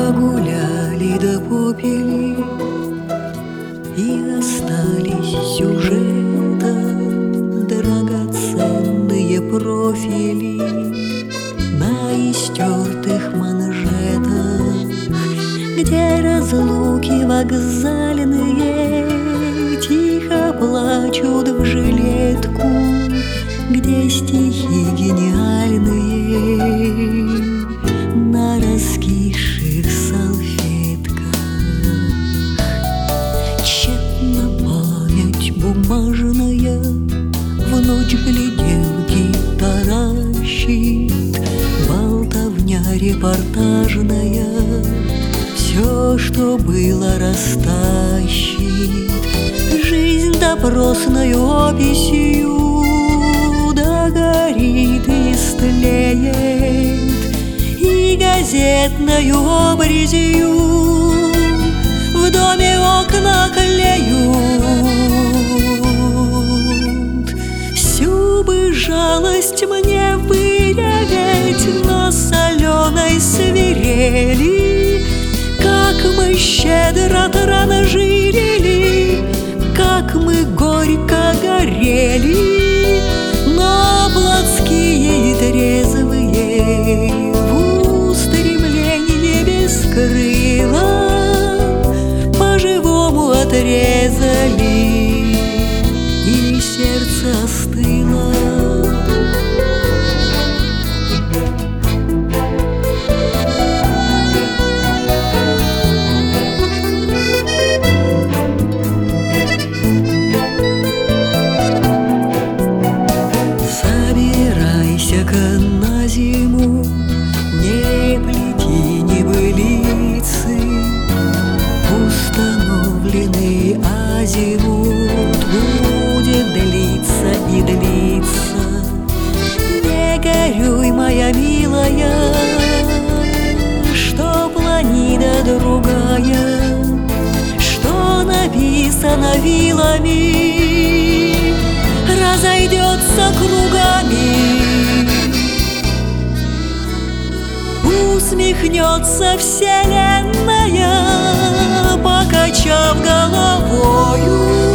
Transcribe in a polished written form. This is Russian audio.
Погуляли да попили, и остались сюжета драгоценные профили на истертых манжетах, где разлуки вокзальные тихо плачут в жилетку, где стихи гениальные на раскисших салфетках. Тщетно память бумажная в ночь гляделки таращит, болтовня репортажная все, что было, растащит. Жизнь допросную описью догорит и истлеет, и газетною обрезью в доме окна клеют. Всю бы жалость мне выреветь на соленой свирели, как мы щедро транжирили, как мы горько горели, но плотские и трезвые в устремлении без крыла по-живому отрезали, и сердце остыло. На зиму не плети небылицы, установленный азимут будет длиться и длиться. Не горюй, моя милая, что планида другая, что написано вилами, разойдется кругами. Усмехнется вселенная, покачав головою.